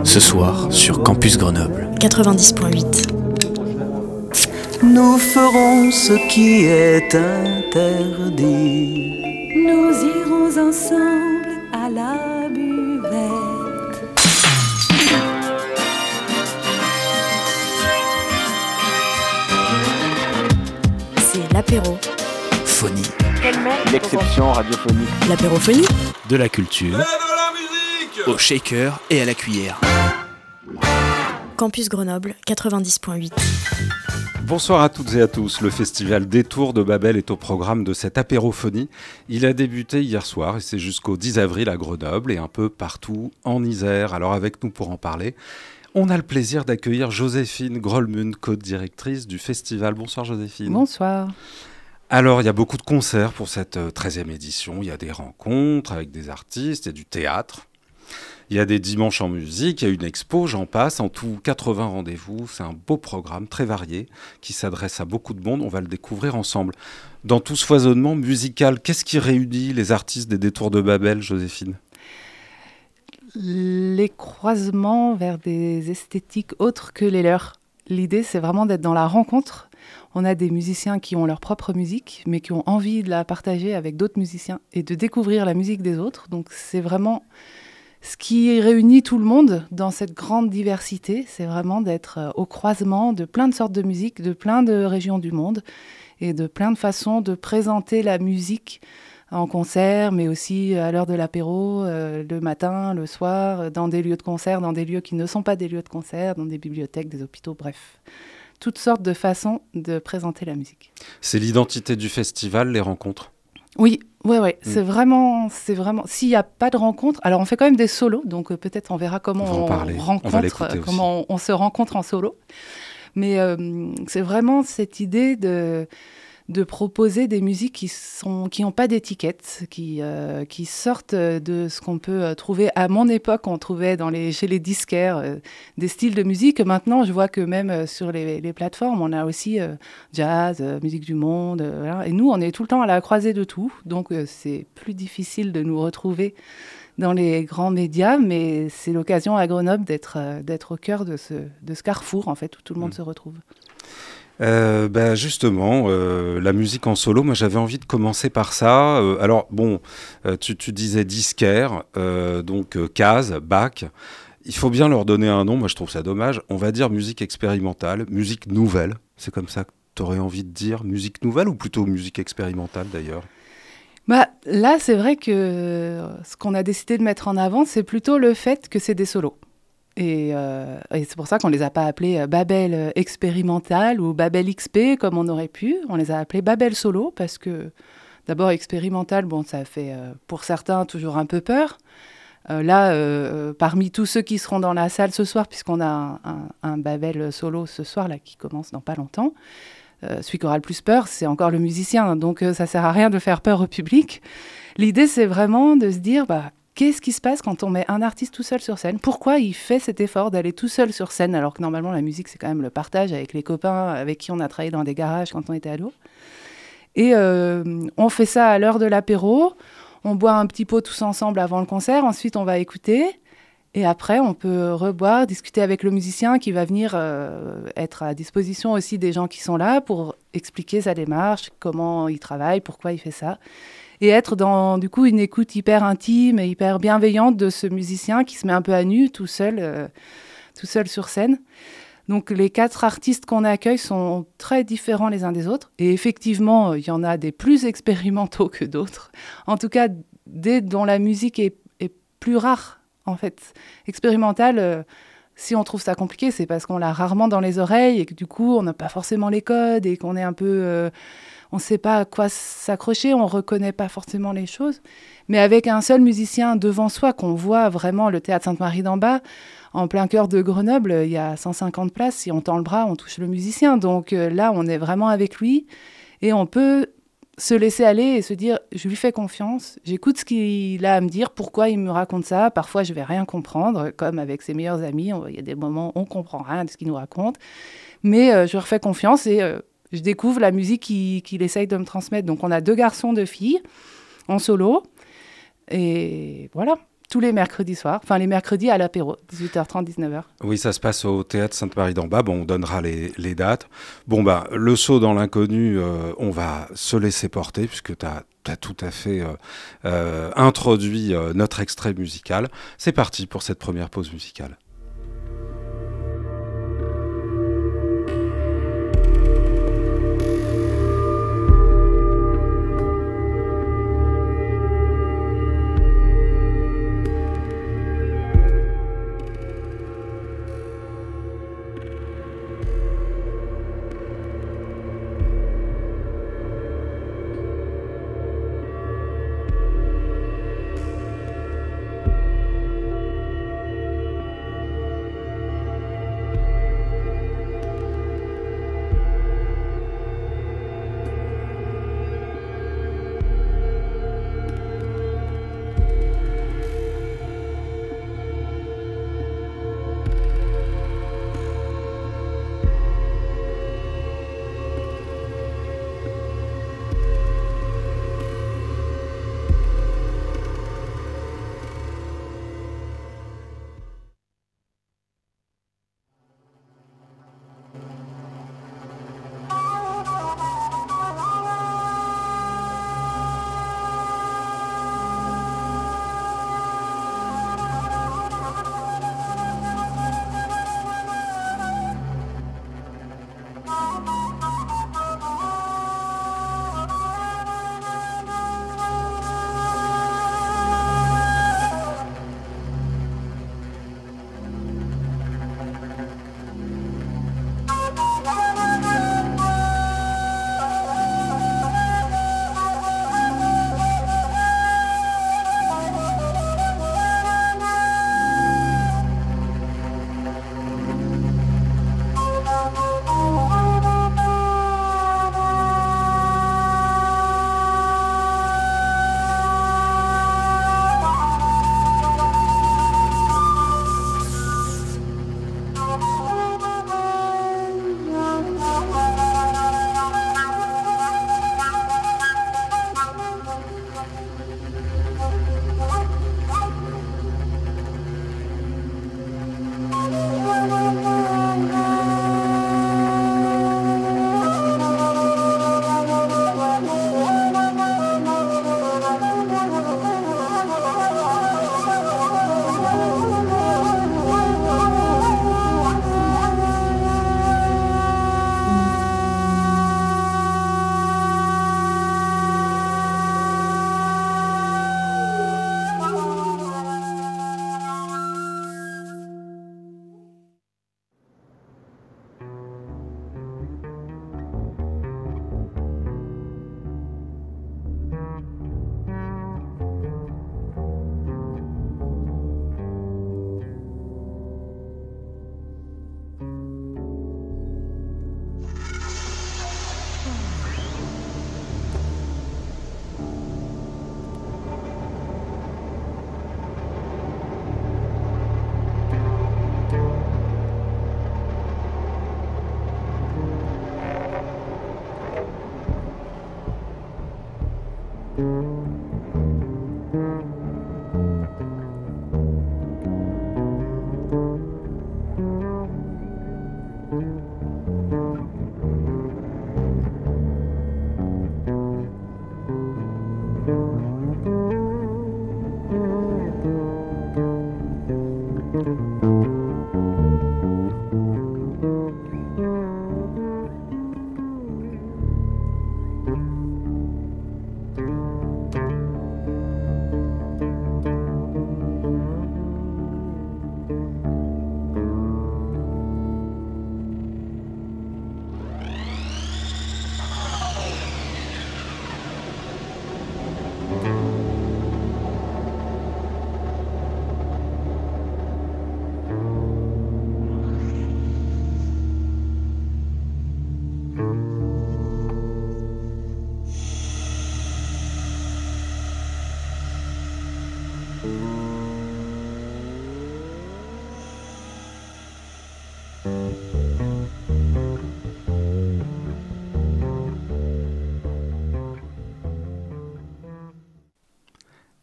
ce soir sur Campus Grenoble 90.8. Nous ferons ce qui est interdit. Nous irons ensemble à la buvette. C'est l'apéro. Phonie. L'exception radiophonique. L'apérophonie. De la culture. Et de la musique. Au shaker et à la cuillère. Campus Grenoble 90.8. Bonsoir à toutes et à tous. Le festival Détour de Babel est au programme de cette apérophonie. Il a débuté hier soir et c'est jusqu'au 10 avril à Grenoble et un peu partout en Isère. Alors avec nous pour en parler, on a le plaisir d'accueillir Joséphine Grolmund, co-directrice du festival. Bonsoir Joséphine. Bonsoir. Alors il y a beaucoup de concerts pour cette 13e édition. Il y a des rencontres avec des artistes, il y a du théâtre. Il y a des dimanches en musique, il y a une expo, j'en passe. En tout, 80 rendez-vous. C'est un beau programme très varié qui s'adresse à beaucoup de monde. On va le découvrir ensemble. Dans tout ce foisonnement musical, qu'est-ce qui réunit les artistes des Détours de Babel, Joséphine ? Les croisements vers des esthétiques autres que les leurs. L'idée, c'est vraiment d'être dans la rencontre. On a des musiciens qui ont leur propre musique, mais qui ont envie de la partager avec d'autres musiciens et de découvrir la musique des autres. Donc, c'est vraiment ce qui réunit tout le monde dans cette grande diversité. C'est vraiment d'être au croisement de plein de sortes de musique, de plein de régions du monde et de plein de façons de présenter la musique en concert, mais aussi à l'heure de l'apéro, le matin, le soir, dans des lieux de concert, dans des lieux qui ne sont pas des lieux de concert, dans des bibliothèques, des hôpitaux, bref. Toutes sortes de façons de présenter la musique. C'est l'identité du festival, les rencontres ? Oui. C'est vraiment. S'il n'y a pas de rencontre, alors on fait quand même des solos, donc peut-être on verra comment comment on se rencontre en solo. Mais c'est vraiment cette idée de proposer des musiques qui n'ont pas d'étiquette, qui sortent de ce qu'on peut trouver. À mon époque, on trouvait chez les disquaires des styles de musique. Maintenant, je vois que même sur les plateformes, on a aussi jazz, musique du monde. Voilà. Et nous, on est tout le temps à la croisée de tout. Donc, c'est plus difficile de nous retrouver dans les grands médias, mais c'est l'occasion à Grenoble d'être au cœur de ce carrefour, en fait, où tout le monde se retrouve. Justement, la musique en solo, moi j'avais envie de commencer par ça. Tu disais disquaire, Caz, Bach. Il faut bien leur donner un nom, moi je trouve ça dommage. On va dire musique expérimentale, musique nouvelle. C'est comme ça que tu aurais envie de dire musique nouvelle ou plutôt musique expérimentale d'ailleurs ? Là, c'est vrai que ce qu'on a décidé de mettre en avant, c'est plutôt le fait que c'est des solos. Et c'est pour ça qu'on ne les a pas appelés Babel expérimental ou Babel XP comme on aurait pu. On les a appelés Babel solo parce que d'abord expérimental, ça fait pour certains toujours un peu peur. Parmi tous ceux qui seront dans la salle ce soir, puisqu'on a un Babel solo ce soir là, qui commence dans pas longtemps, celui qui aura le plus peur, c'est encore le musicien. Donc ça ne sert à rien de faire peur au public. L'idée, c'est vraiment de se dire... qu'est-ce qui se passe quand on met un artiste tout seul sur scène ? Pourquoi il fait cet effort d'aller tout seul sur scène alors que normalement la musique c'est quand même le partage avec les copains avec qui on a travaillé dans des garages quand on était ado. Et on fait ça à l'heure de l'apéro, on boit un petit pot tous ensemble avant le concert, ensuite on va écouter et après on peut reboire, discuter avec le musicien qui va venir être à disposition aussi des gens qui sont là pour expliquer sa démarche, comment il travaille, pourquoi il fait ça. Et être dans, du coup, une écoute hyper intime et hyper bienveillante de ce musicien qui se met un peu à nu, tout seul sur scène. Donc, les 4 artistes qu'on accueille sont très différents les uns des autres. Et effectivement, il y en a des plus expérimentaux que d'autres. En tout cas, des dont la musique est plus rare, en fait. Expérimentale, si on trouve ça compliqué, c'est parce qu'on l'a rarement dans les oreilles et que du coup, on n'a pas forcément les codes et qu'on est un peu... on ne sait pas à quoi s'accrocher, on ne reconnaît pas forcément les choses. Mais avec un seul musicien devant soi, qu'on voit vraiment le Théâtre Sainte-Marie-d'en-Bas, en plein cœur de Grenoble, il y a 150 places. Si on tend le bras, on touche le musicien. Donc là, on est vraiment avec lui et on peut se laisser aller et se dire « je lui fais confiance, j'écoute ce qu'il a à me dire, pourquoi il me raconte ça ». Parfois, je ne vais rien comprendre, comme avec ses meilleurs amis. Il y a des moments où on ne comprend rien de ce qu'il nous raconte. Mais je lui fais confiance et... je découvre la musique qu'il essaye de me transmettre. Donc, on a 2 garçons, 2 filles, en solo. Et voilà. tous les mercredis soirs, enfin les mercredis à l'apéro, 18h30, 19h. Oui, ça se passe au Théâtre Sainte-Marie-d'en-Bas. Bon, on donnera les dates. Bon, le saut dans l'inconnu, on va se laisser porter puisque tu as tout à fait introduit notre extrait musical. C'est parti pour cette première pause musicale.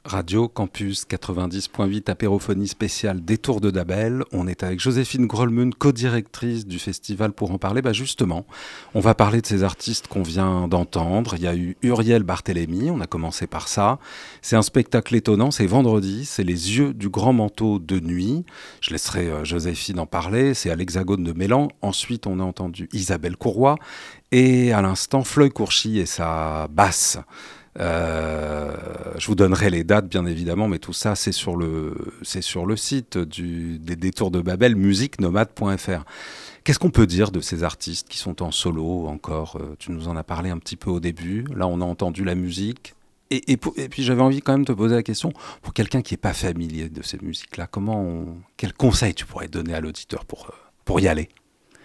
Radio Campus 90.8, apérophonie spéciale Détour de Dabel. On est avec Joséphine Grolmund, co-directrice du festival, pour en parler. Justement, on va parler de ces artistes qu'on vient d'entendre. Il y a eu Uriel Barthélémy, on a commencé par ça. C'est un spectacle étonnant, c'est vendredi, c'est Les Yeux du Grand Manteau de Nuit. Je laisserai Joséphine en parler, c'est à l'Hexagone de Mélan. Ensuite, on a entendu Isabelle Courroy et à l'instant, Floyd Courchy et sa basse. Je vous donnerai les dates bien évidemment, mais tout ça c'est sur le site des Détours de Babel, musiquenomade.fr. Qu'est-ce qu'on peut dire de ces artistes qui sont en solo encore? Tu nous en as parlé un petit peu au début, là on a entendu la musique, et puis j'avais envie quand même de te poser la question, pour quelqu'un qui n'est pas familier de ces musiques-là, quel conseil tu pourrais donner à l'auditeur pour y aller?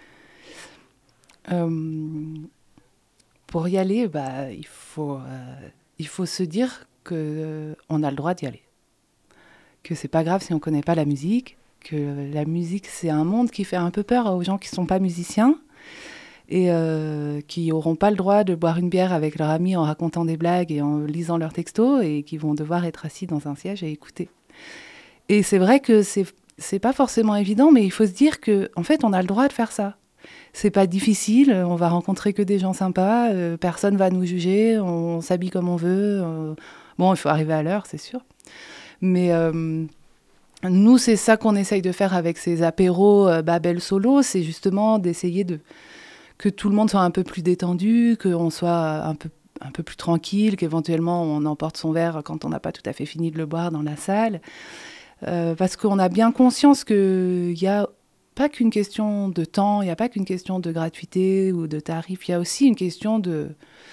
Pour y aller, il faut se dire qu'on a le droit d'y aller. Que c'est pas grave si on connaît pas la musique, que la musique c'est un monde qui fait un peu peur aux gens qui sont pas musiciens et qui n'auront pas le droit de boire une bière avec leur ami en racontant des blagues et en lisant leurs textos et qui vont devoir être assis dans un siège et écouter. Et c'est vrai que c'est pas forcément évident, mais il faut se dire qu'en fait on a le droit de faire ça. C'est pas difficile, on va rencontrer que des gens sympas, personne va nous juger, on s'habille comme on veut. Bon, il faut arriver à l'heure, c'est sûr. Mais nous, c'est ça qu'on essaye de faire avec ces apéros Babel Solo, c'est justement d'essayer que tout le monde soit un peu plus détendu, qu'on soit un peu plus tranquille, qu'éventuellement on emporte son verre quand on n'a pas tout à fait fini de le boire dans la salle. Parce qu'on a bien conscience qu'il y a pas qu'une question de temps, il n'y a pas qu'une question de gratuité ou de tarif, il y a aussi une question de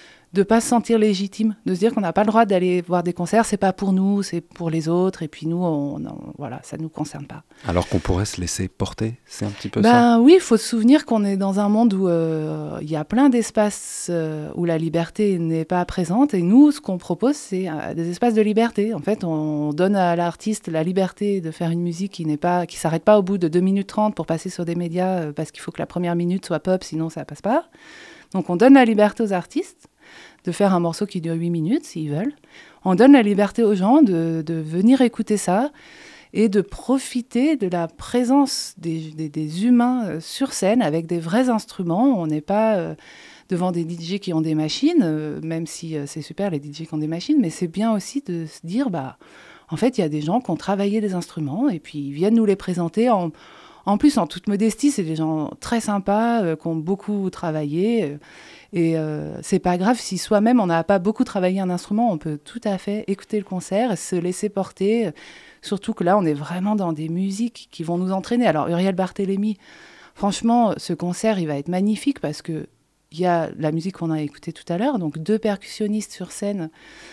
pas se sentir légitime, de se dire qu'on n'a pas le droit d'aller voir des concerts, c'est pas pour nous, c'est pour les autres, et puis nous, voilà, ça ne nous concerne pas. Alors qu'on pourrait se laisser porter, c'est un petit peu ça? Oui, il faut se souvenir qu'on est dans un monde où il y a plein d'espaces où la liberté n'est pas présente, et nous, ce qu'on propose, c'est des espaces de liberté. En fait, on donne à l'artiste la liberté de faire une musique qui s'arrête pas au bout de 2 minutes 30 pour passer sur des médias, parce qu'il faut que la première minute soit pop, sinon ça passe pas. Donc on donne la liberté aux artistes de faire un morceau qui dure 8 minutes, s'ils veulent. On donne la liberté aux gens de venir écouter ça et de profiter de la présence des humains sur scène avec des vrais instruments. On n'est pas devant des DJ qui ont des machines, même si c'est super les DJ qui ont des machines, mais c'est bien aussi de se dire, en fait, il y a des gens qui ont travaillé des instruments et puis ils viennent nous les présenter en plus, en toute modestie, c'est des gens très sympas, qui ont beaucoup travaillé. Et c'est pas grave si soi-même, on n'a pas beaucoup travaillé un instrument, on peut tout à fait écouter le concert et se laisser porter. Surtout que là, on est vraiment dans des musiques qui vont nous entraîner. Alors, Uriel Barthélémy, franchement, ce concert, il va être magnifique parce qu'il y a la musique qu'on a écoutée tout à l'heure, donc 2 percussionnistes sur scène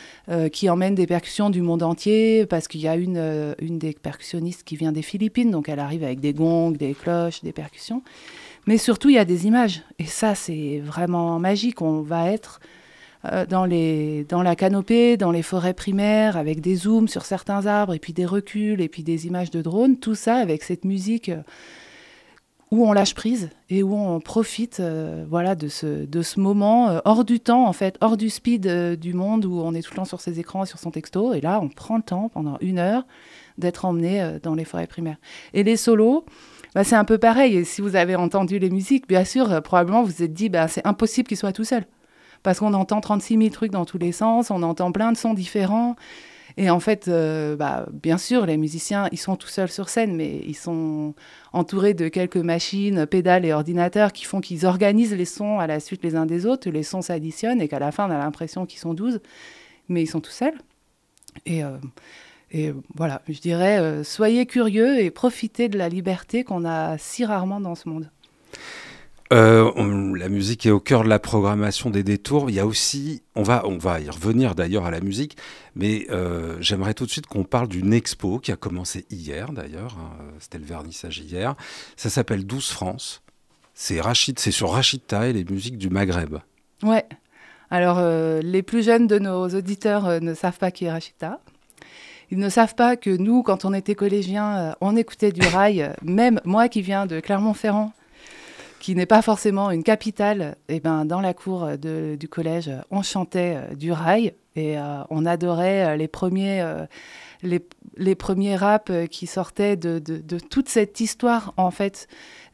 qui emmènent des percussions du monde entier, parce qu'il y a une des percussionnistes qui vient des Philippines, donc elle arrive avec des gongs, des cloches, des percussions. Mais surtout, il y a des images. Et ça, c'est vraiment magique. On va être dans la canopée, dans les forêts primaires, avec des zooms sur certains arbres, et puis des reculs, et puis des images de drones. Tout ça avec cette musique où on lâche prise et où on profite de ce moment hors du temps, en fait, hors du speed du monde où on est tout le temps sur ses écrans et sur son texto. Et là, on prend le temps, pendant 1 heure, d'être emmené dans les forêts primaires. Et les solos, c'est un peu pareil. Et si vous avez entendu les musiques, bien sûr, probablement vous vous êtes dit c'est impossible qu'ils soient tout seuls. Parce qu'on entend 36 000 trucs dans tous les sens, on entend plein de sons différents. Et en fait, bien sûr, les musiciens, ils sont tout seuls sur scène, mais ils sont entourés de quelques machines, pédales et ordinateurs qui font qu'ils organisent les sons à la suite les uns des autres, les sons s'additionnent et qu'à la fin, on a l'impression qu'ils sont 12, mais ils sont tout seuls. Et voilà, je dirais, soyez curieux et profitez de la liberté qu'on a si rarement dans ce monde. La musique est au cœur de la programmation des Détours. Il y a aussi, on va y revenir d'ailleurs à la musique, mais j'aimerais tout de suite qu'on parle d'une expo qui a commencé hier d'ailleurs, c'était le vernissage hier. Ça s'appelle 12 France. C'est sur Rachid Taha et les musiques du Maghreb. Ouais. Alors les plus jeunes de nos auditeurs ne savent pas qui est Rachid Taha. Ils ne savent pas que nous, quand on était collégiens, on écoutait du rail. Même moi qui viens de Clermont-Ferrand, qui n'est pas forcément une capitale, dans la cour du collège, on chantait du rail. Et on adorait les premiers raps qui sortaient de toute cette histoire, en fait,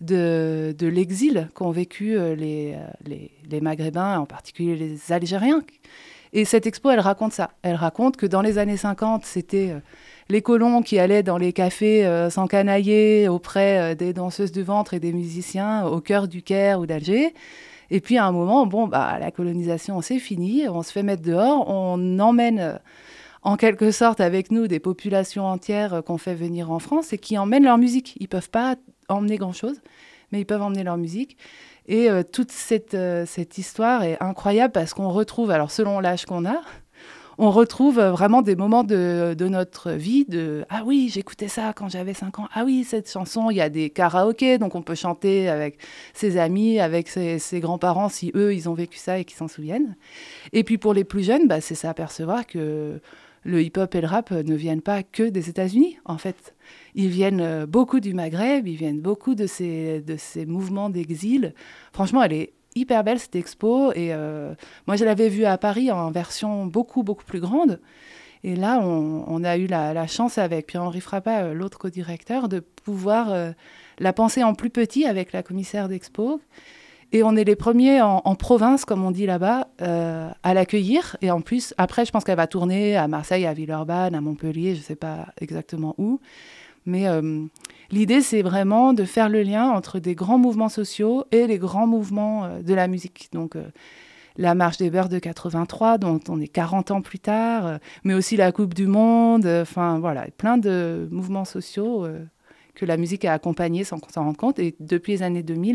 de l'exil qu'ont vécu les Maghrébins, en particulier les Algériens. Et cette expo, elle raconte ça. Elle raconte que dans les années 50, c'était les colons qui allaient dans les cafés s'encanailler auprès des danseuses du ventre et des musiciens au cœur du Caire ou d'Alger. Et puis, à un moment, la colonisation, c'est fini. On se fait mettre dehors. On emmène, en quelque sorte, avec nous, des populations entières qu'on fait venir en France et qui emmènent leur musique. Ils ne peuvent pas emmener grand-chose, mais ils peuvent emmener leur musique. Et toute cette histoire est incroyable parce qu'on retrouve, alors selon l'âge qu'on a, on retrouve vraiment des moments de notre vie de « Ah oui, j'écoutais ça quand j'avais 5 ans. Ah oui, cette chanson, il y a des karaokés, donc on peut chanter avec ses amis, avec ses grands-parents, si eux, ils ont vécu ça et qu'ils s'en souviennent. » Et puis pour les plus jeunes, c'est s'apercevoir que le hip-hop et le rap ne viennent pas que des États-Unis, en fait. Ils viennent beaucoup du Maghreb, ils viennent beaucoup de ces mouvements d'exil. Franchement, elle est hyper belle, cette expo. Et moi, je l'avais vue à Paris en version beaucoup, beaucoup plus grande. Et là, on a eu la chance avec Pierre-Henri Frappat, l'autre co-directeur, de pouvoir la penser en plus petit avec la commissaire d'expo. Et on est les premiers en province, comme on dit là-bas, à l'accueillir. Et en plus, après, je pense qu'elle va tourner à Marseille, à Villeurbanne, à Montpellier, je ne sais pas exactement où. Mais l'idée, c'est vraiment de faire le lien entre des grands mouvements sociaux et les grands mouvements de la musique. Donc, la Marche des Beurs de 83, dont on est 40 ans plus tard, mais aussi la Coupe du Monde. Enfin, voilà, plein de mouvements sociaux que la musique a accompagnés sans qu'on s'en rende compte. Et depuis les années 2000,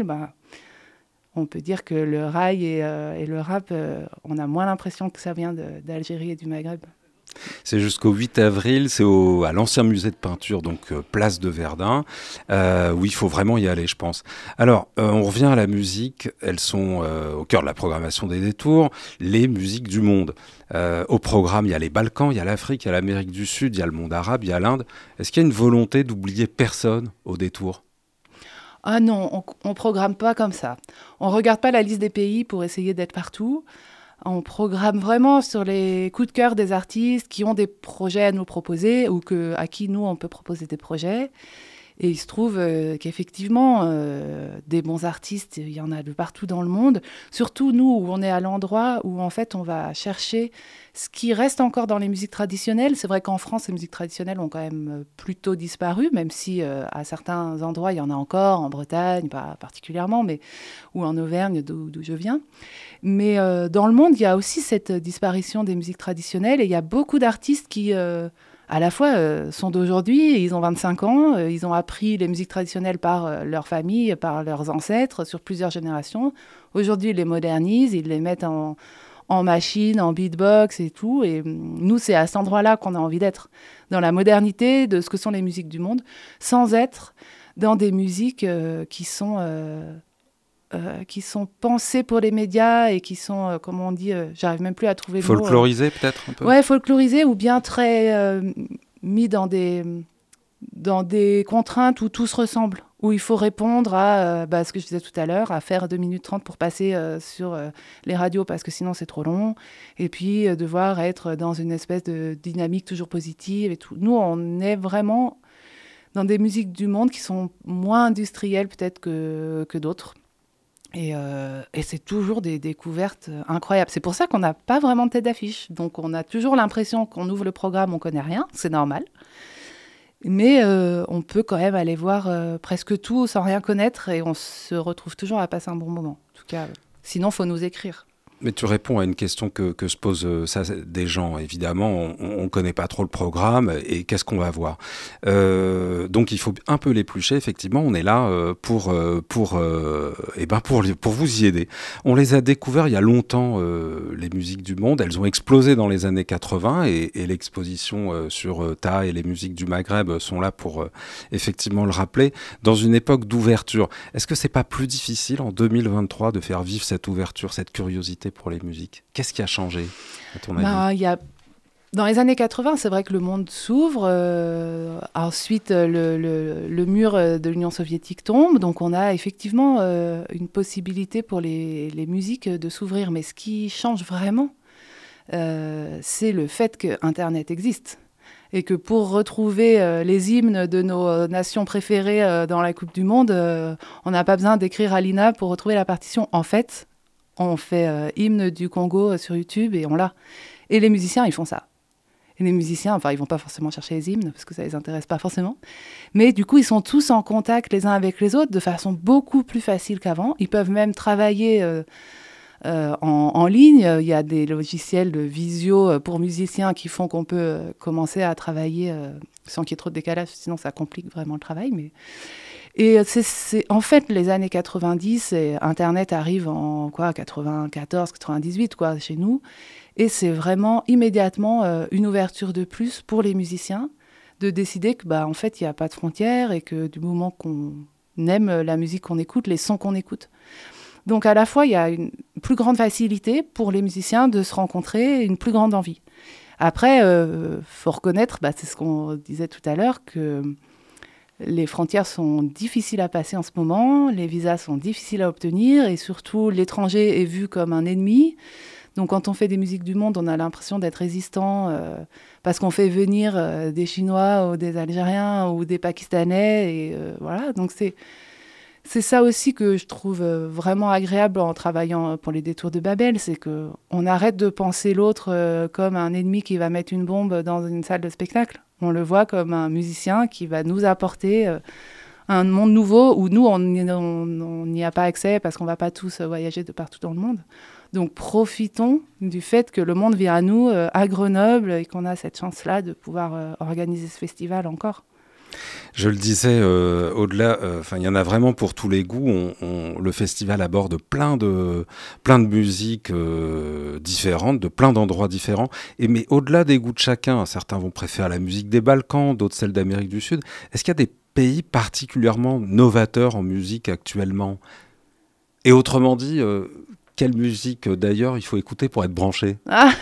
on peut dire que le rail et le rap, on a moins l'impression que ça vient d'Algérie et du Maghreb. C'est jusqu'au 8 avril, c'est à l'ancien musée de peinture, donc place de Verdun, où il faut vraiment y aller, je pense. Alors, on revient à la musique. Elles sont au cœur de la programmation des détours, les musiques du monde. Au programme, il y a les Balkans, il y a l'Afrique, il y a l'Amérique du Sud, il y a le monde arabe, il y a l'Inde. Est-ce qu'il y a une volonté d'oublier personne au détour ? Ah non, on ne programme pas comme ça. On ne regarde pas la liste des pays pour essayer d'être partout. On programme vraiment sur les coups de cœur des artistes qui ont des projets à nous proposer ou à qui nous, on peut proposer des projets. Et il se trouve qu'effectivement, des bons artistes, il y en a de partout dans le monde. Surtout nous, où on est à l'endroit où, en fait, on va chercher ce qui reste encore dans les musiques traditionnelles. C'est vrai qu'en France, les musiques traditionnelles ont quand même plutôt disparu, même si à certains endroits, il y en a encore, en Bretagne, pas particulièrement, mais ou en Auvergne, d'où je viens. Mais dans le monde, il y a aussi cette disparition des musiques traditionnelles et il y a beaucoup d'artistes qui... à la fois sont d'aujourd'hui, ils ont 25 ans, ils ont appris les musiques traditionnelles par leur famille, par leurs ancêtres, sur plusieurs générations. Aujourd'hui, ils les modernisent, ils les mettent en machine, en beatbox et tout. Et nous, c'est à cet endroit-là qu'on a envie d'être, dans la modernité de ce que sont les musiques du monde, sans être dans des musiques qui sont pensées pour les médias et qui sont, comment on dit, j'arrive même plus à trouver le mot. Folklorisées peut-être un peu. Ouais, folklorisées ou bien très mis dans des contraintes où tout se ressemble, où il faut répondre à ce que je disais tout à l'heure, à faire 2 minutes 30 pour passer sur les radios parce que sinon c'est trop long, et puis devoir être dans une espèce de dynamique toujours positive et tout. Nous, on est vraiment dans des musiques du monde qui sont moins industrielles peut-être que d'autres. Et c'est toujours des découvertes incroyables. C'est pour ça qu'on n'a pas vraiment de tête d'affiche. Donc on a toujours l'impression qu'on ouvre le programme, on ne connaît rien, c'est normal. Mais on peut quand même aller voir presque tout sans rien connaître et on se retrouve toujours à passer un bon moment. En tout cas, sinon il faut nous écrire. Mais tu réponds à une question que se posent des gens. Évidemment, on ne connaît pas trop le programme et qu'est-ce qu'on va voir. Donc, il faut un peu l'éplucher. Effectivement, on est là pour vous y aider. On les a découverts il y a longtemps, les musiques du monde. Elles ont explosé dans les années 80 et l'exposition sur Ta et les musiques du Maghreb sont là pour effectivement le rappeler. Dans une époque d'ouverture, est-ce que c'est pas plus difficile en 2023 de faire vivre cette ouverture, cette curiosité pour les musiques? Qu'est-ce qui a changé, à ton avis? Dans les années 80, c'est vrai que le monde s'ouvre. Ensuite, le mur de l'Union soviétique tombe. Donc, on a effectivement une possibilité pour les musiques de s'ouvrir. Mais ce qui change vraiment, c'est le fait que Internet existe. Et que pour retrouver les hymnes de nos nations préférées dans la Coupe du Monde, on n'a pas besoin d'écrire à l'INA pour retrouver la partition. En fait, on fait hymne du Congo sur YouTube et on l'a. Et les musiciens, ils font ça. Et les musiciens, enfin, ils vont pas forcément chercher les hymnes parce que ça les intéresse pas forcément. Mais du coup, ils sont tous en contact les uns avec les autres de façon beaucoup plus facile qu'avant. Ils peuvent même travailler en ligne. Il y a des logiciels de visio pour musiciens qui font qu'on peut commencer à travailler sans qu'il y ait trop de décalage, sinon ça complique vraiment le travail. Et c'est en fait les années 90, et Internet arrive en 94, 98 chez nous. Et c'est vraiment immédiatement une ouverture de plus pour les musiciens de décider que, en fait, il n'y a pas de frontières et que du moment qu'on aime la musique qu'on écoute, les sons qu'on écoute. Donc, à la fois, il y a une plus grande facilité pour les musiciens de se rencontrer et une plus grande envie. Après, faut reconnaître, c'est ce qu'on disait tout à l'heure, que les frontières sont difficiles à passer en ce moment, les visas sont difficiles à obtenir et surtout, l'étranger est vu comme un ennemi. Donc, quand on fait des musiques du monde, on a l'impression d'être résistant parce qu'on fait venir des Chinois ou des Algériens ou des Pakistanais. Et voilà, donc c'est ça aussi que je trouve vraiment agréable en travaillant pour les Détours de Babel. C'est qu'on arrête de penser l'autre comme un ennemi qui va mettre une bombe dans une salle de spectacle. On le voit comme un musicien qui va nous apporter un monde nouveau où nous, on n'y a pas accès parce qu'on ne va pas tous voyager de partout dans le monde. Donc, profitons du fait que le monde vient à nous, à Grenoble, et qu'on a cette chance-là de pouvoir organiser ce festival encore. Je le disais, au-delà, il y en a vraiment pour tous les goûts. Le festival aborde plein de musiques différentes, de plein d'endroits différents. Mais au-delà des goûts de chacun, certains vont préférer la musique des Balkans, d'autres celle d'Amérique du Sud. Est-ce qu'il y a des pays particulièrement novateurs en musique actuellement ? Et autrement dit... quelle musique, d'ailleurs, il faut écouter pour être branché ?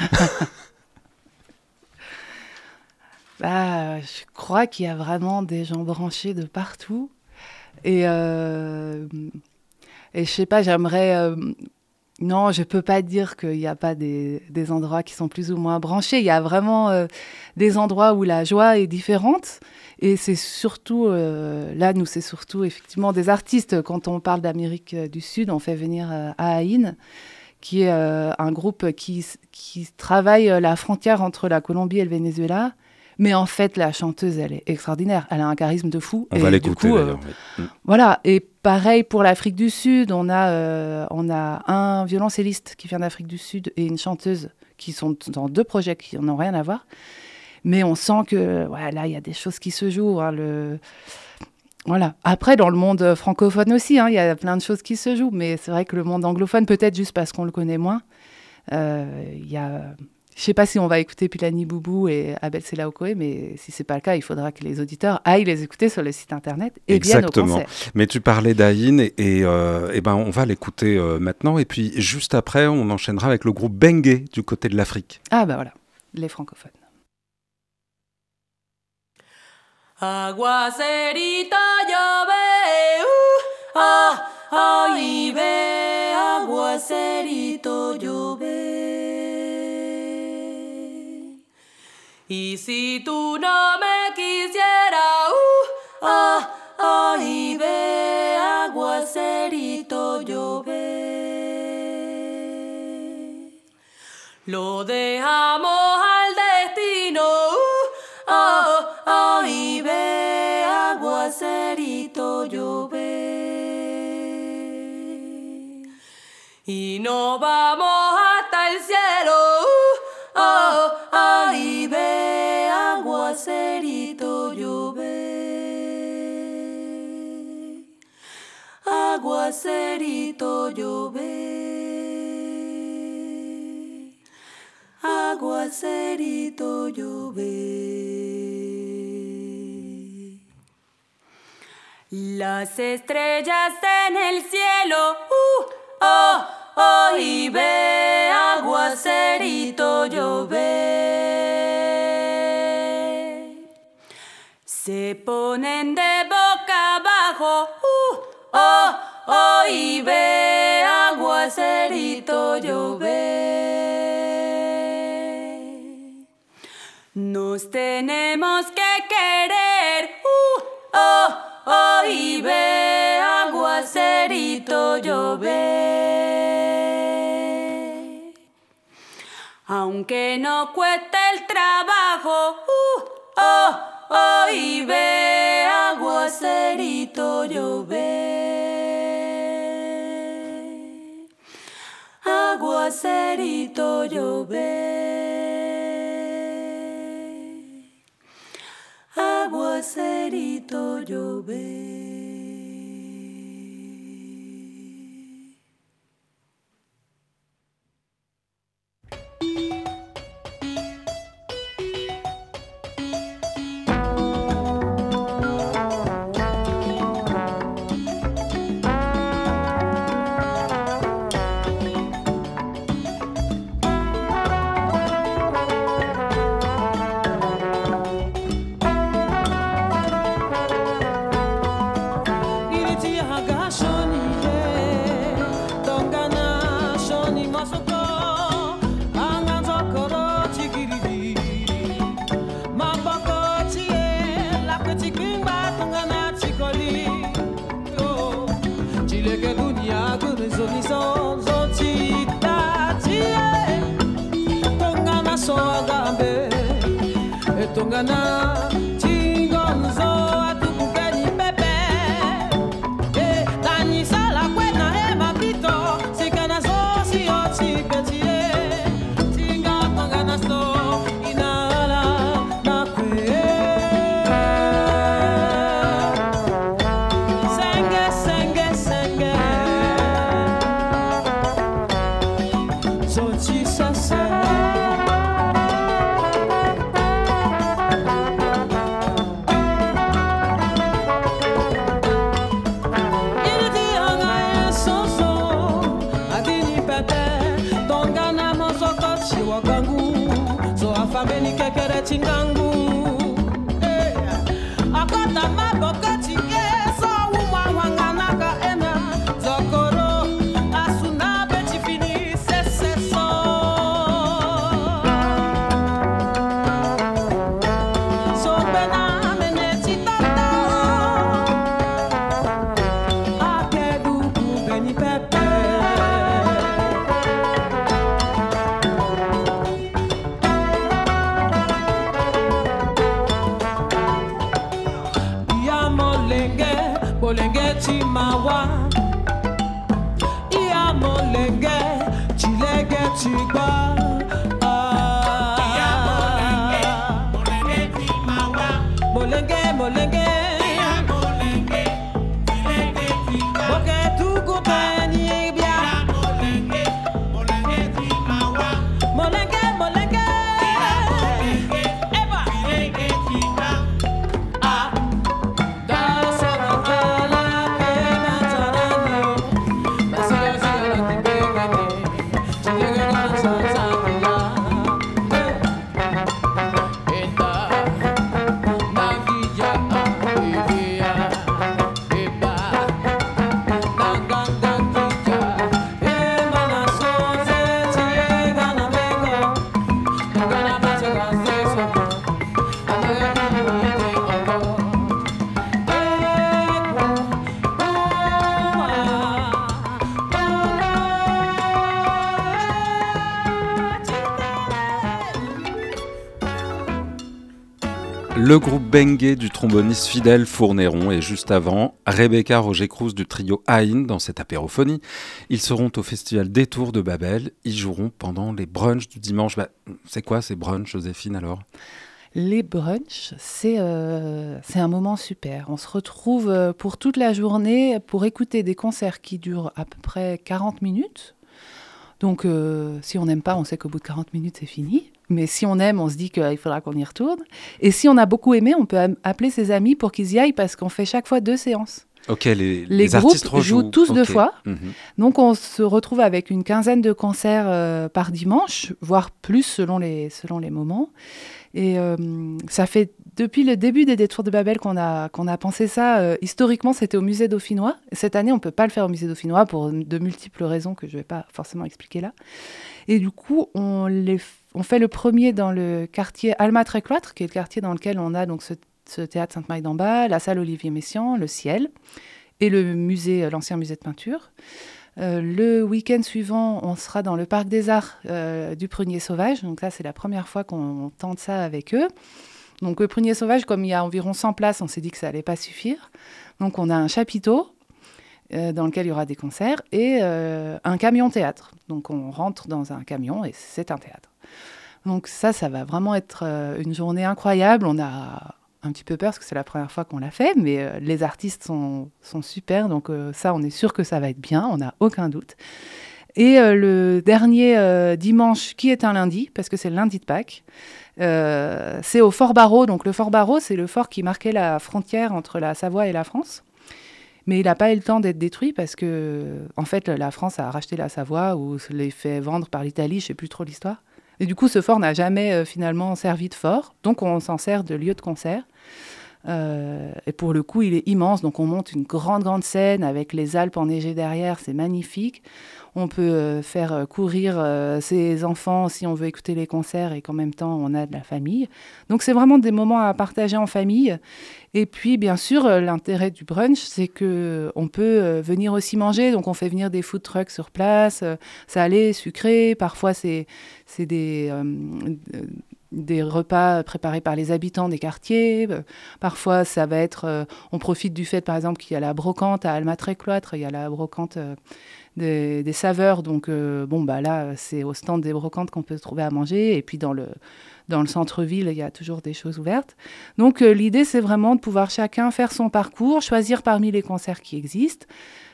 Je crois qu'il y a vraiment des gens branchés de partout. Et je sais pas, j'aimerais... non, je peux pas dire qu'il n'y a pas des endroits qui sont plus ou moins branchés. Il y a vraiment des endroits où la joie est différente. Et c'est surtout, là, nous, c'est surtout effectivement des artistes. Quand on parle d'Amérique du Sud, on fait venir Ahaïn, qui est un groupe qui travaille la frontière entre la Colombie et le Venezuela. Mais en fait, la chanteuse, elle est extraordinaire. Elle a un charisme de fou. On va l'écouter, d'ailleurs. Oui. Voilà. Et pareil pour l'Afrique du Sud. On a un violoncelliste qui vient d'Afrique du Sud et une chanteuse qui sont dans 2 projets qui n'ont rien à voir. Mais on sent que là, il y a des choses qui se jouent. Voilà. Après, dans le monde francophone aussi, il y a plein de choses qui se jouent. Mais c'est vrai que le monde anglophone, peut-être juste parce qu'on le connaît moins, il y a... Je ne sais pas si on va écouter Pilani Boubou et Abel Selaokoé, mais si ce n'est pas le cas, il faudra que les auditeurs aillent les écouter sur le site internet et viennent au concert. Mais tu parlais d'Aïn et on va l'écouter maintenant. Et puis juste après, on enchaînera avec le groupe Bengue du côté de l'Afrique. Ah voilà, les francophones. Aguacerito llove, ay ve, aguacerito llove. Y si tú no me quisieras, ay ve, aguacerito llove. Lo dejamos al destino, ay ve, aguacerito llove. Y nos vamos hasta el cielo, ay ve, aguacerito llove. Aguacerito llove. Aguacerito llove. Las estrellas en el cielo, y ve, aguacerito llove. Se ponen de boca abajo, y ve, aguacerito llove. Nos tenemos que querer. Y ve aguacerito llover. Aunque no cueste el trabajo. Y ve aguacerito llover. Aguacerito llover. Aguacerito llover. Tongana chingonzo atukupeni pepe Tani sala kwena hema pito Sikana so si oti petie Tinga tongana so inala na kwe Senge, senge, senge Zoti sase Fameni kekere chingangu Akota mabokati so uma wanganaka ena Zokoro asuna beti fini sese so So bena meneti tata Akedu kubeni pepe Molenge chimawa Ia molenge chilege chigba Ia molenge chimawa Molenge molenge Ia molenge chilege chigba Boke tuku peni bia Molenge chimawa Molenge molenge Ia molenge chilege chigba Le groupe Bengue du tromboniste Fidèle Fournéron et juste avant, Rebecca Roger-Cruz du trio Aïn dans cette apérophonie. Ils seront au festival Détour de Babel. Ils joueront pendant les brunchs du dimanche. C'est quoi ces brunchs, Joséphine, alors ? Les brunchs, c'est un moment super. On se retrouve pour toute la journée pour écouter des concerts qui durent à peu près 40 minutes. Donc, si on n'aime pas, on sait qu'au bout de 40 minutes, c'est fini. Mais si on aime, on se dit qu'il faudra qu'on y retourne. Et si on a beaucoup aimé, on peut appeler ses amis pour qu'ils y aillent parce qu'on fait chaque fois 2 séances. Ok, les artistes groupes jouent tous 2 fois. Mm-hmm. Donc, on se retrouve avec une quinzaine de concerts par dimanche, voire plus selon les moments. Et ça fait depuis le début des Détours de Babel qu'on a pensé ça. Historiquement, c'était au musée dauphinois. Cette année, on ne peut pas le faire au musée dauphinois pour de multiples raisons que je ne vais pas forcément expliquer là. Et du coup, on on fait le premier dans le quartier Alma-Trécloître, qui est le quartier dans lequel on a donc ce théâtre Sainte-Marie-d'en-Bas, la salle Olivier Messiaen, le Ciel, et le musée, l'ancien musée de peinture. Le week-end suivant, on sera dans le Parc des Arts du Prunier Sauvage. Donc là, c'est la première fois qu'on tente ça avec eux. Donc le Prunier Sauvage, comme il y a environ 100 places, on s'est dit que ça n'allait pas suffire. Donc on a un chapiteau dans lequel il y aura des concerts et un camion théâtre. Donc on rentre dans un camion et c'est un théâtre. Donc ça va vraiment être une journée incroyable. On a un petit peu peur parce que c'est la première fois qu'on l'a fait, mais les artistes sont super. Donc ça, on est sûr que ça va être bien, on n'a aucun doute. Et le dernier dimanche, qui est un lundi, parce que c'est le lundi de Pâques, c'est au Fort Barreau. Donc le Fort Barreau, c'est le fort qui marquait la frontière entre la Savoie et la France. Mais il n'a pas eu le temps d'être détruit parce que, en fait, la France a racheté la Savoie ou se l'est fait vendre par l'Italie, je ne sais plus trop l'histoire. Et du coup, ce fort n'a jamais finalement servi de fort. Donc on s'en sert de lieu de concert. Et pour le coup, il est immense. Donc on monte une grande scène avec les Alpes enneigées derrière. C'est magnifique. On peut faire courir ses enfants si on veut écouter les concerts et qu'en même temps, on a de la famille. Donc, c'est vraiment des moments à partager en famille. Et puis, bien sûr, l'intérêt du brunch, c'est qu'on peut venir aussi manger. Donc, on fait venir des food trucks sur place, salés, sucrés. Parfois, c'est des repas préparés par les habitants des quartiers. Parfois, ça va être... on profite du fait, par exemple, qu'il y a la brocante à Alma-Trécloître. Il y a la brocante... Des saveurs, donc là c'est au stand des brocantes qu'on peut trouver à manger, et puis dans le centre-ville il y a toujours des choses ouvertes. Donc l'idée c'est vraiment de pouvoir chacun faire son parcours, choisir parmi les concerts qui existent.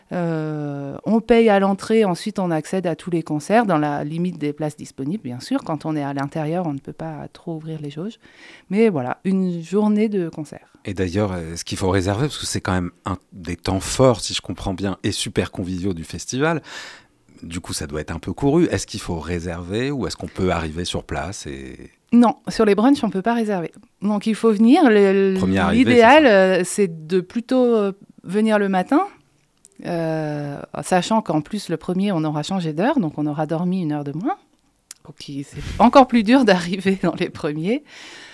On paye à l'entrée, ensuite on accède à tous les concerts dans la limite des places disponibles, bien sûr. Quand on est à l'intérieur, on ne peut pas trop ouvrir les jauges. Mais voilà, une journée de concert. Et d'ailleurs, ce qu'il faut réserver, parce que c'est quand même un des temps forts, si je comprends bien, et super conviviaux du festival. Du coup, ça doit être un peu couru. Est-ce qu'il faut réserver ou est-ce qu'on peut arriver sur place Non, sur les brunchs, on ne peut pas réserver. Donc il faut venir. L'idéal, c'est de plutôt venir le matin. Sachant qu'en plus le premier on aura changé d'heure, donc on aura dormi 1 heure de moins, donc c'est encore plus dur d'arriver dans les premiers,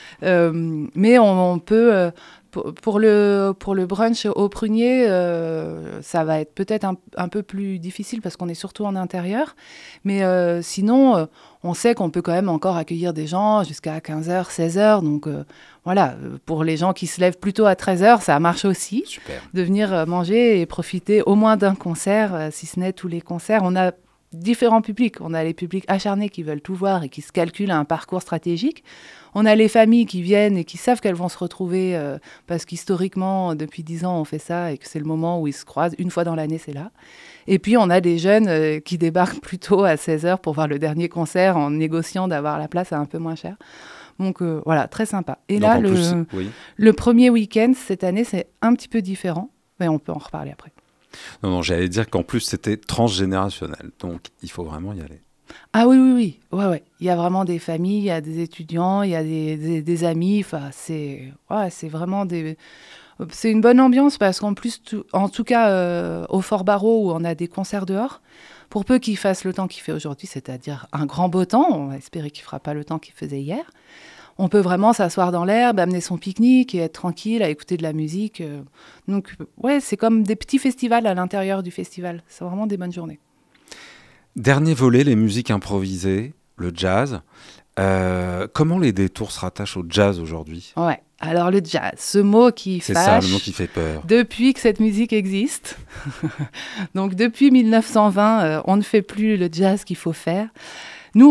mais on peut pour le brunch au Prunier, ça va être peut-être un peu plus difficile parce qu'on est surtout en intérieur, mais sinon on sait qu'on peut quand même encore accueillir des gens jusqu'à 15h, 16h, donc voilà, pour les gens qui se lèvent plutôt à 13h, ça marche aussi. Super. De venir manger et profiter au moins d'un concert, si ce n'est tous les concerts. On a différents publics. On a les publics acharnés qui veulent tout voir et qui se calculent un parcours stratégique. On a les familles qui viennent et qui savent qu'elles vont se retrouver parce qu'historiquement, depuis 10 ans, on fait ça et que c'est le moment où ils se croisent. Une fois dans l'année, c'est là. Et puis, on a des jeunes qui débarquent plutôt à 16h pour voir le dernier concert en négociant d'avoir la place à un peu moins cher. Donc voilà, très sympa. Et donc, là, le premier week-end, cette année, c'est un petit peu différent. Mais on peut en reparler après. Non, j'allais dire qu'en plus, c'était transgénérationnel. Donc, il faut vraiment y aller. Ah oui. Ouais. Il y a vraiment des familles, il y a des étudiants, il y a des amis. Enfin, c'est vraiment c'est une bonne ambiance parce qu'en plus, en tout cas, au Fort Barreau, où on a des concerts dehors, pour peu qu'il fasse le temps qu'il fait aujourd'hui, c'est-à-dire un grand beau temps, on va espérer qu'il ne fera pas le temps qu'il faisait hier, on peut vraiment s'asseoir dans l'herbe, amener son pique-nique et être tranquille à écouter de la musique. Donc, ouais, c'est comme des petits festivals à l'intérieur du festival. C'est vraiment des bonnes journées. Dernier volet, les musiques improvisées, le jazz. Comment les détours se rattachent au jazz aujourd'hui ? Ouais, alors le jazz, ce mot qui fâche. C'est ça, le mot qui fait peur. Depuis que cette musique existe. Donc depuis 1920, on ne fait plus le jazz qu'il faut faire. Nous,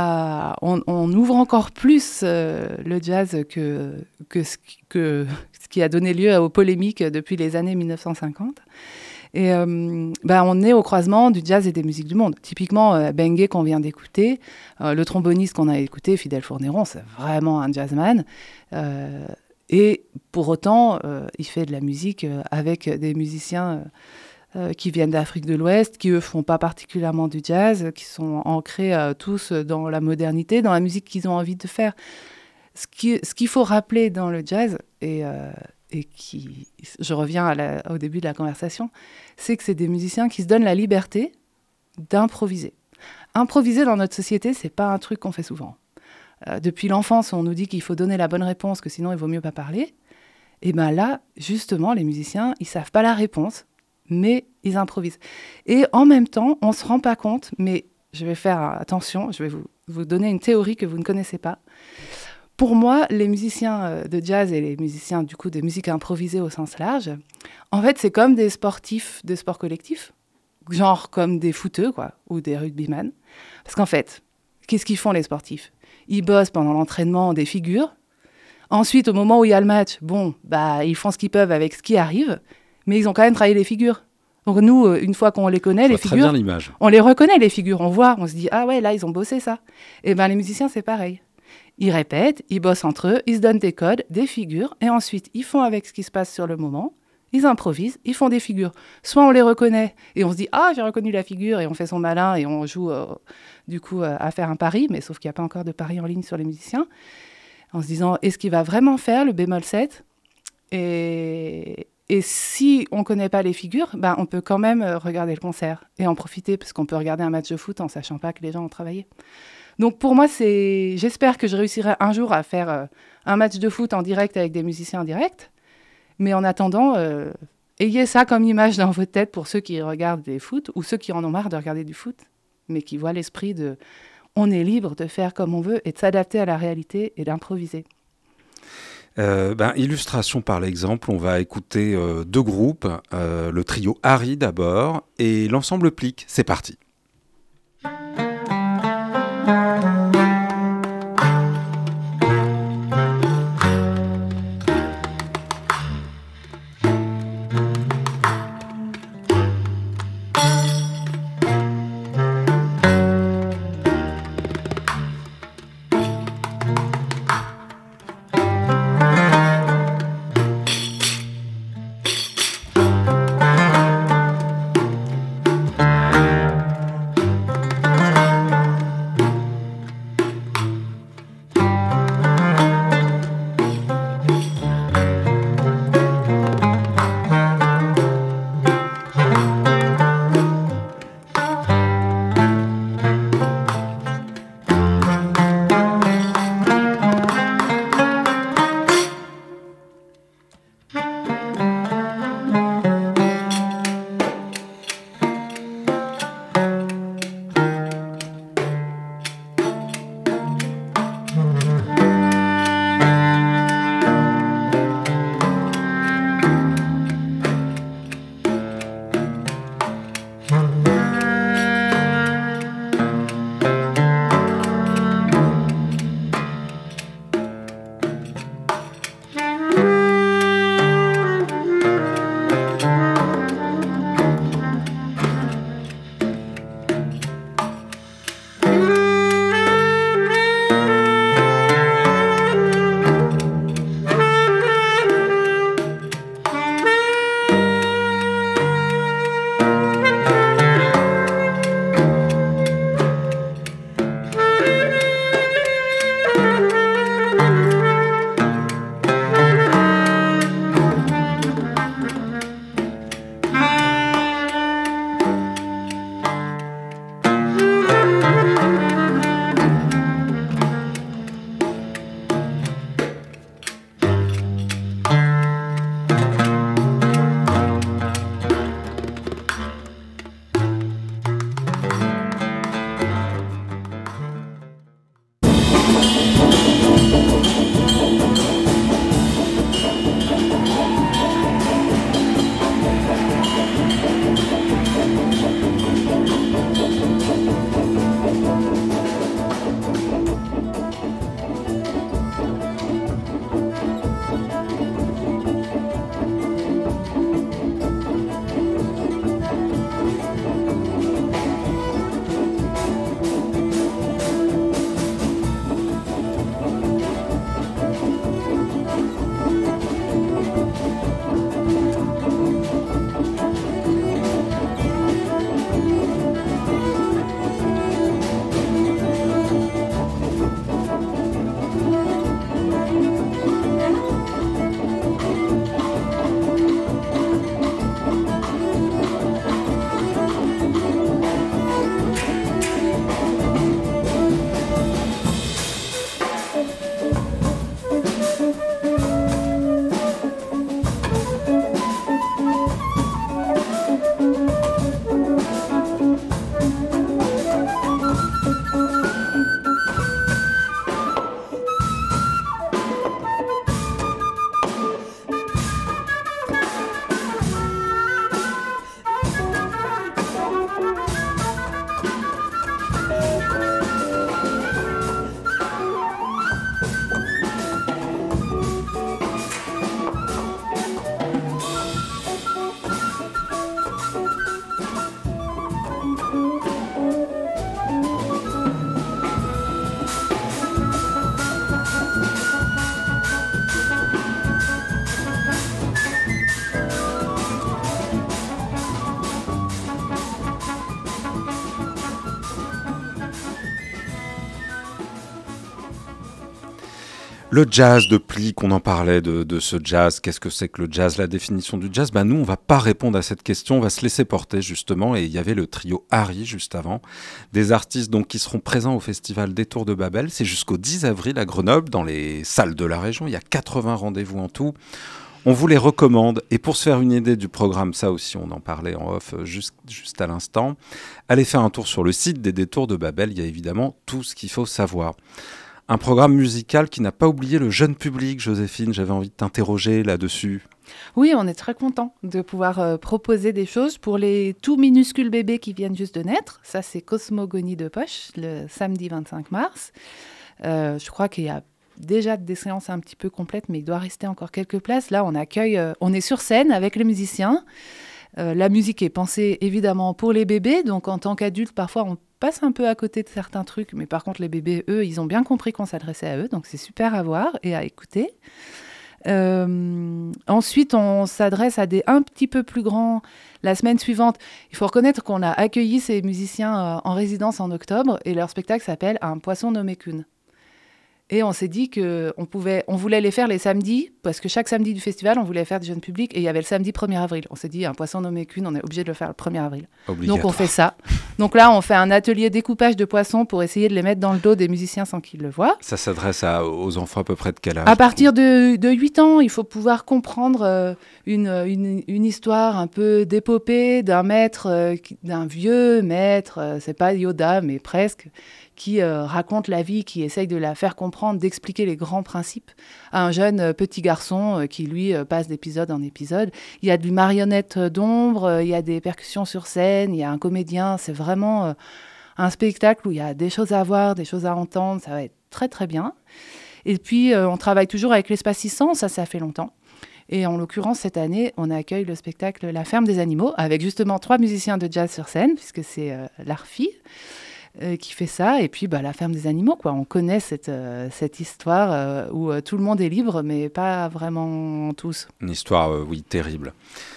on ouvre encore plus le jazz que ce qui a donné lieu aux polémiques depuis les années 1950. Et on est au croisement du jazz et des musiques du monde. Typiquement, Benguet qu'on vient d'écouter, le tromboniste qu'on a écouté, Fidel Fourneron, c'est vraiment un jazzman. Et pour autant, il fait de la musique avec des musiciens qui viennent d'Afrique de l'Ouest, qui eux font pas particulièrement du jazz, qui sont ancrés tous dans la modernité, dans la musique qu'ils ont envie de faire. Ce qu'il faut rappeler dans le jazz, et qui, je reviens au début de la conversation, c'est que c'est des musiciens qui se donnent la liberté d'improviser. Improviser dans notre société, c'est pas un truc qu'on fait souvent. Depuis l'enfance, on nous dit qu'il faut donner la bonne réponse, que sinon il vaut mieux pas parler. Et bien là, justement, les musiciens, ils savent pas la réponse, mais ils improvisent. Et en même temps, on se rend pas compte, mais je vais faire attention, je vais vous donner une théorie que vous ne connaissez pas. Pour moi, les musiciens de jazz et les musiciens du coup de musique improvisée au sens large, en fait, c'est comme des sportifs de sport collectif, genre comme des footeux, quoi, ou des rugbyman. Parce qu'en fait, qu'est-ce qu'ils font les sportifs ? Ils bossent pendant l'entraînement des figures. Ensuite, au moment où il y a le match, ils font ce qu'ils peuvent avec ce qui arrive, mais ils ont quand même travaillé les figures. Donc nous, une fois qu'on les connaît, les figures, très bien l'image. On les reconnaît, les figures, on voit, on se dit « Ah ouais, là, ils ont bossé ça ». Et bien, les musiciens, c'est pareil. Ils répètent, ils bossent entre eux, ils se donnent des codes, des figures, et ensuite, ils font avec ce qui se passe sur le moment, ils improvisent, ils font des figures. Soit on les reconnaît, et on se dit « Ah, j'ai reconnu la figure », et on fait son malin, et on joue, à faire un pari, mais sauf qu'il n'y a pas encore de pari en ligne sur les musiciens, en se disant « Est-ce qu'il va vraiment faire le bémol 7 ?» Et si on ne connaît pas les figures, on peut quand même regarder le concert et en profiter, parce qu'on peut regarder un match de foot en sachant pas que les gens ont travaillé. Donc pour moi, j'espère que je réussirai un jour à faire un match de foot en direct avec des musiciens en direct. Mais en attendant, ayez ça comme image dans votre tête pour ceux qui regardent des foot ou ceux qui en ont marre de regarder du foot, mais qui voient l'esprit de « on est libre de faire comme on veut et de s'adapter à la réalité et d'improviser ». Illustration par l'exemple, on va écouter deux groupes, le trio Harry d'abord et l'ensemble Plique. C'est parti. Le jazz de Plick, on en parlait de ce jazz. Qu'est-ce que c'est que le jazz, la définition du jazz? Nous, on ne va pas répondre à cette question, on va se laisser porter justement. Et il y avait le trio Harry juste avant, des artistes donc, qui seront présents au festival Détour de Babel. C'est jusqu'au 10 avril à Grenoble, dans les salles de la région. Il y a 80 rendez-vous en tout. On vous les recommande. Et pour se faire une idée du programme, ça aussi, on en parlait en off juste à l'instant, allez faire un tour sur le site des Détours de Babel. Il y a évidemment tout ce qu'il faut savoir. Un programme musical qui n'a pas oublié le jeune public, Joséphine. J'avais envie de t'interroger là-dessus. Oui, on est très content de pouvoir proposer des choses pour les tout minuscules bébés qui viennent juste de naître. Ça, c'est Cosmogonie de poche, le samedi 25 mars. Je crois qu'il y a déjà des séances un petit peu complètes, mais il doit rester encore quelques places. Là, on accueille, on est sur scène avec les musiciens. La musique est pensée évidemment pour les bébés, donc en tant qu'adulte, parfois on passe un peu à côté de certains trucs, mais par contre les bébés, eux, ils ont bien compris qu'on s'adressait à eux, donc c'est super à voir et à écouter. Ensuite, on s'adresse à des un petit peu plus grands la semaine suivante. Il faut reconnaître qu'on a accueilli ces musiciens en résidence en octobre et leur spectacle s'appelle « Un poisson nommé Kuhn ». Et on s'est dit qu'on voulait les faire les samedis, parce que chaque samedi du festival, on voulait faire des jeunes publics, et il y avait le samedi 1er avril. On s'est dit, un poisson nommé Kuhn, on est obligé de le faire le 1er avril. Donc on fait ça. Donc là, on fait un atelier découpage de poissons pour essayer de les mettre dans le dos des musiciens sans qu'ils le voient. Ça s'adresse aux enfants à peu près de quel âge? À partir de 8 ans, il faut pouvoir comprendre une histoire un peu d'épopée d'un maître, d'un vieux maître, c'est pas Yoda, mais presque, qui raconte la vie, qui essaye de la faire comprendre, d'expliquer les grands principes à un jeune petit garçon qui, lui, passe d'épisode en épisode. Il y a du marionnette d'ombre, il y a des percussions sur scène, il y a un comédien. C'est vraiment un spectacle où il y a des choses à voir, des choses à entendre. Ça va être très, très bien. Et puis, on travaille toujours avec l'Espace 600, ça fait longtemps. Et en l'occurrence, cette année, on accueille le spectacle La Ferme des Animaux, avec justement 3 musiciens de jazz sur scène, puisque c'est l'ARFI. Qui fait ça, et puis La Ferme des Animaux, quoi. On connaît cette histoire où tout le monde est libre, mais pas vraiment tous. Une histoire, oui, terrible.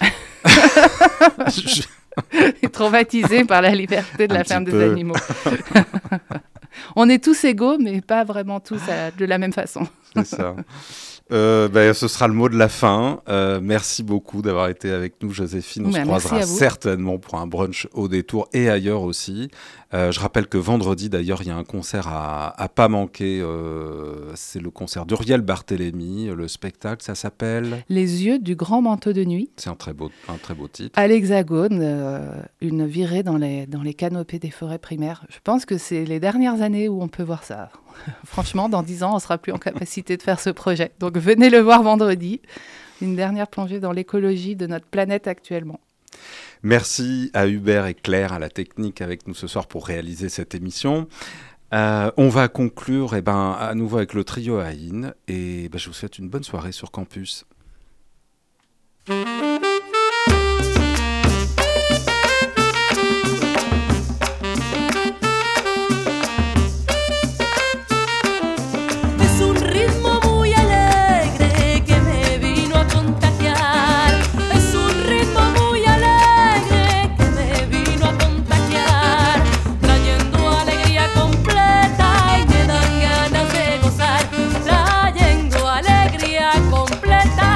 Traumatisé par la liberté de la ferme des animaux. On est tous égaux, mais pas vraiment tous de la même façon. C'est ça. Ce sera le mot de la fin. Merci beaucoup d'avoir été avec nous, Joséphine. On se croisera certainement pour un brunch au Détour et ailleurs aussi. Je rappelle que vendredi, d'ailleurs, il y a un concert à pas manquer. C'est le concert d'Uriel Barthélémy. Le spectacle, ça s'appelle Les yeux du grand manteau de nuit. C'est un très beau titre. À l'Hexagone, une virée dans les canopées des forêts primaires. Je pense que c'est les dernières années où on peut voir ça. Franchement, dans 10 ans, on ne sera plus en capacité de faire ce projet. Donc venez le voir vendredi. Une dernière plongée dans l'écologie de notre planète actuellement. Merci à Hubert et Claire à la technique avec nous ce soir pour réaliser cette émission. On va conclure à nouveau avec le trio Aïn. Et je vous souhaite une bonne soirée sur campus. Completa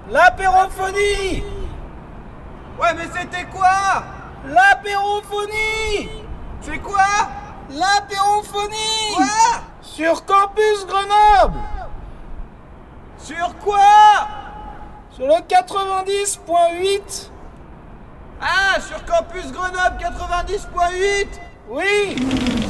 L'apérophonie! Ouais, mais c'était quoi? L'apérophonie! C'est quoi? L'apérophonie! Quoi? Sur Campus Grenoble! Sur quoi? Sur le 90.8! Ah, sur Campus Grenoble 90.8? Oui!